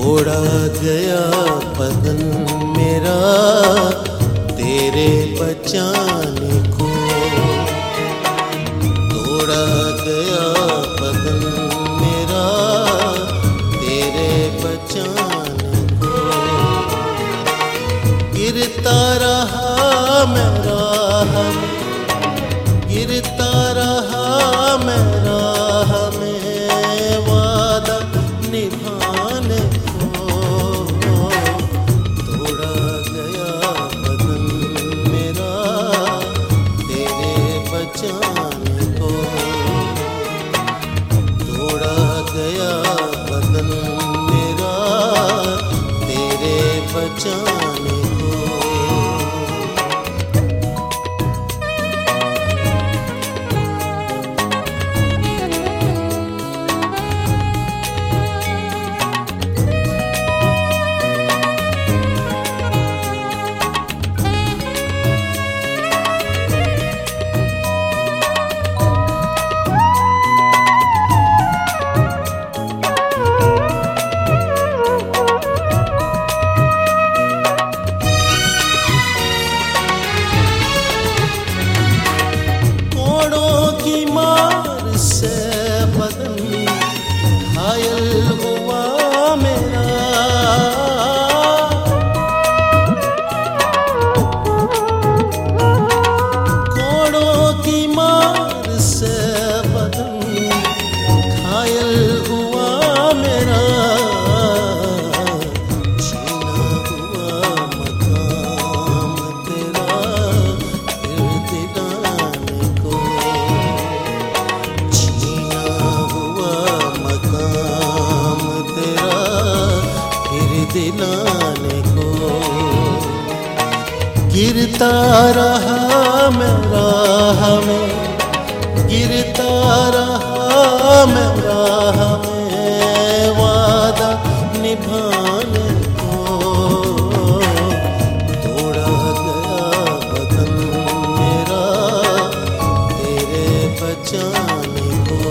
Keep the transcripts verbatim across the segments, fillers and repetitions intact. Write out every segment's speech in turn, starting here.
तोड़ा गया बदन मेरा तेरे बचाने को, तोड़ा गया बदन मेरा तेरे बचाने को। गिरता रहा मैं राह में, गिरता रहा मैं राह में, वादा निभाने को। तोड़ा गया बदन मेरा तेरे बचाने को, तोड़ा गया बदन मेरा तेरे बचाने को। दिलाने को गिरता रहा मैं राह में, गिरता रहा मैं राह में, वादा निभाने को। तोड़ा गया बदन मेरा तेरे बचाने को।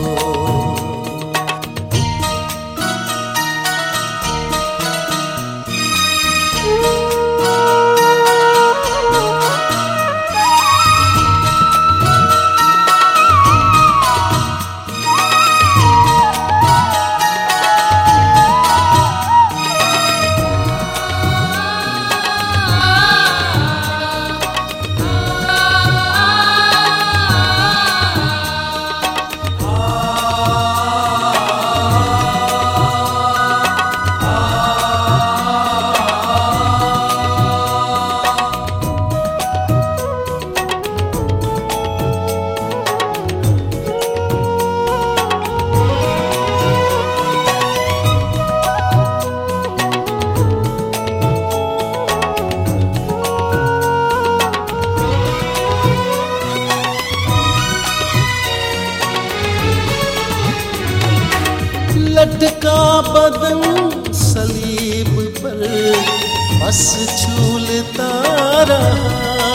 लटका बदन सलीब पर बस झूलता रहा,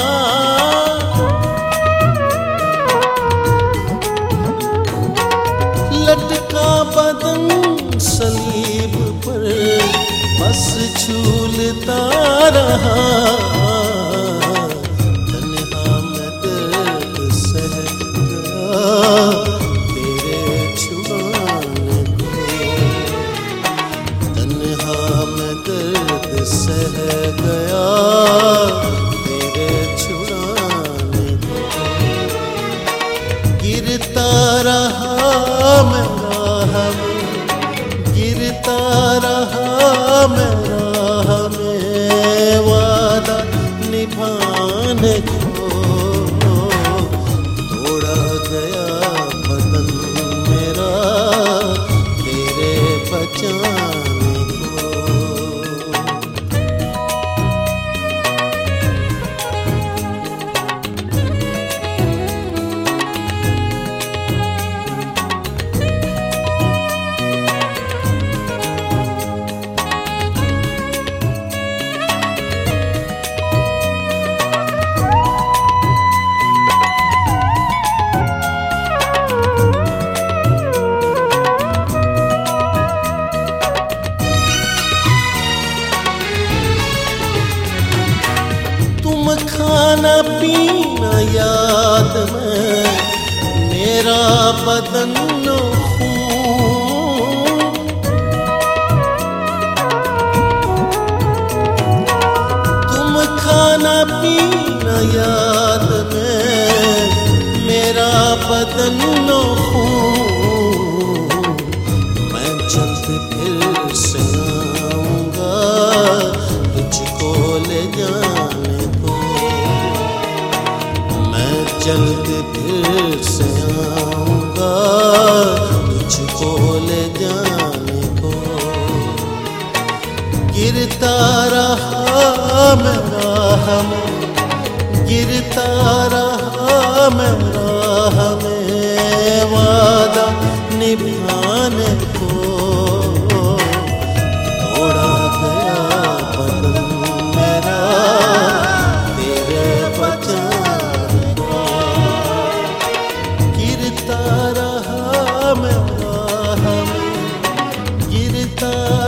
लटका बदन सलीब पर बस झूलता रहा। तन्हा मैं दर्द सह गया सह गया तेरे छुड़ाने को। गिरता रहा मैं राह में, गिरता रहा मैं राह में, वादा निभाने को। तोड़ा गया बदन मेरा तेरे बचाने को। न याद में मेरा बदन खून। तुम खाना पीना याद में मेरा बदन खून। मैं जल्द फिर से आऊंगा तुझको ले जाने को। मैं जल्द फिर से आऊंगा तुझको ले जाने को। गिरता रहा मैं राह में, गिरता रहा मैं राह में, वादा निभाने को। तोड़ा गया बदन मेरा तेरे बचाने को। गिरता रहा मैं राह में, गिरता